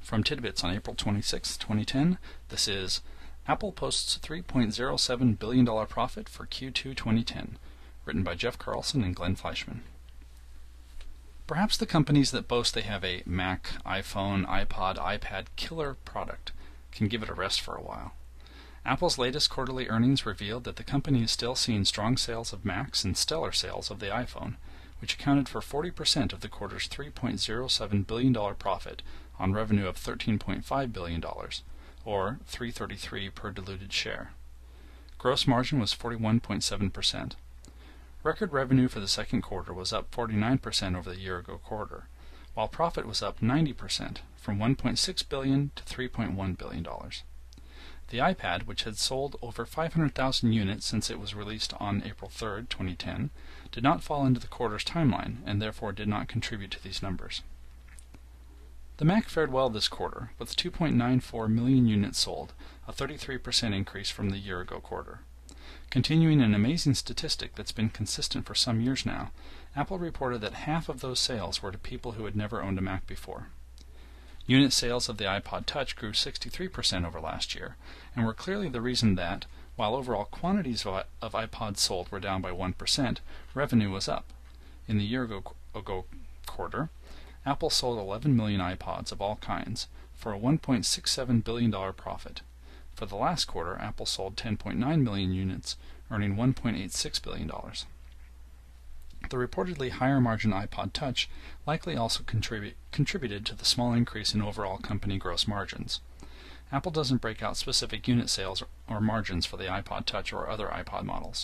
From Tidbits on April 26, 2010, this is Apple posts $3.07 billion profit for Q2 2010, written by Jeff Carlson and Glenn Fleischman. Perhaps the companies that boast they have a Mac, iPhone, iPod, iPad killer product can give it a rest for a while. Apple's latest quarterly earnings revealed that the company is still seeing strong sales of Macs and stellar sales of the iPhone, which accounted for 40% of the quarter's $3.07 billion profit on revenue of $13.5 billion, or $3.33 per diluted share. Gross margin was 41.7%. Record revenue for the second quarter was up 49% over the year-ago quarter, while profit was up 90% from $1.6 billion to $3.1 billion. The iPad, which had sold over 500,000 units since it was released on April 3, 2010, did not fall into the quarter's timeline and therefore did not contribute to these numbers. The Mac fared well this quarter, with 2.94 million units sold, a 33% increase from the year-ago quarter. Continuing an amazing statistic that's been consistent for some years now, Apple reported that half of those sales were to people who had never owned a Mac before. Unit sales of the iPod Touch grew 63% over last year, and were clearly the reason that, while overall quantities of iPods sold were down by 1%, revenue was up. In the year-ago quarter, Apple sold 11 million iPods of all kinds, for a $1.67 billion profit. For the last quarter, Apple sold 10.9 million units, earning $1.86 billion. The reportedly higher margin iPod Touch likely also contributed to the small increase in overall company gross margins. Apple doesn't break out specific unit sales or margins for the iPod Touch or other iPod models.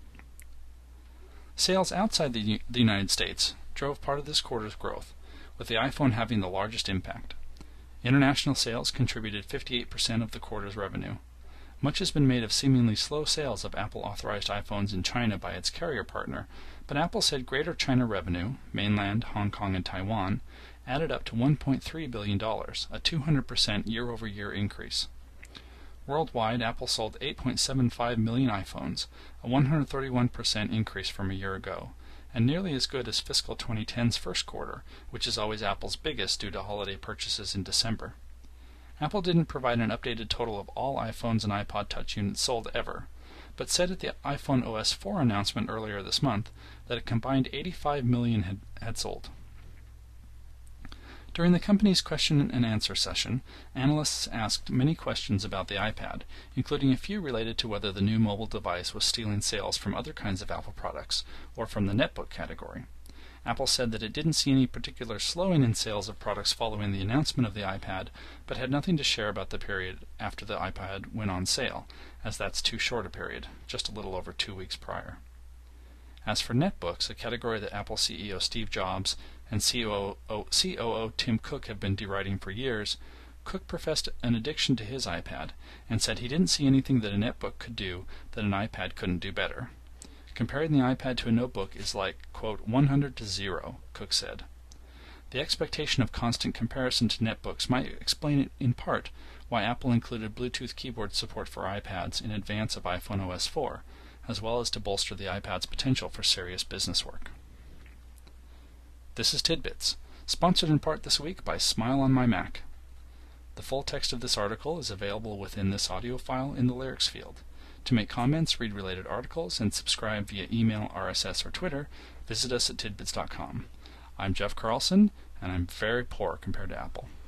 Sales outside the United States drove part of this quarter's growth, with the iPhone having the largest impact. International sales contributed 58% of the quarter's revenue. Much has been made of seemingly slow sales of Apple-authorized iPhones in China by its carrier partner, but Apple said Greater China revenue, mainland, Hong Kong, and Taiwan, added up to $1.3 billion, a 200% year-over-year increase. Worldwide, Apple sold 8.75 million iPhones, a 131% increase from a year ago, and nearly as good as fiscal 2010's first quarter, which is always Apple's biggest due to holiday purchases in December. Apple didn't provide an updated total of all iPhones and iPod Touch units sold ever, but said at the iPhone OS 4 announcement earlier this month that a combined 85 million had sold. During the company's question and answer session, analysts asked many questions about the iPad, including a few related to whether the new mobile device was stealing sales from other kinds of Apple products or from the netbook category. Apple said that it didn't see any particular slowing in sales of products following the announcement of the iPad, but had nothing to share about the period after the iPad went on sale, as that's too short a period, just a little over 2 weeks prior. As for netbooks, a category that Apple CEO Steve Jobs and COO Tim Cook have been deriding for years, Cook professed an addiction to his iPad and said he didn't see anything that a netbook could do that an iPad couldn't do better. Comparing the iPad to a notebook is like, quote, 100 to 0, Cook said. The expectation of constant comparison to netbooks might explain in part why Apple included Bluetooth keyboard support for iPads in advance of iPhone OS 4, as well as to bolster the iPad's potential for serious business work. This is Tidbits, sponsored in part this week by Smile on My Mac. The full text of this article is available within this audio file in the lyrics field. To make comments, read related articles, and subscribe via email, RSS, or Twitter, visit us at tidbits.com. I'm Jeff Carlson, and I'm very poor compared to Apple.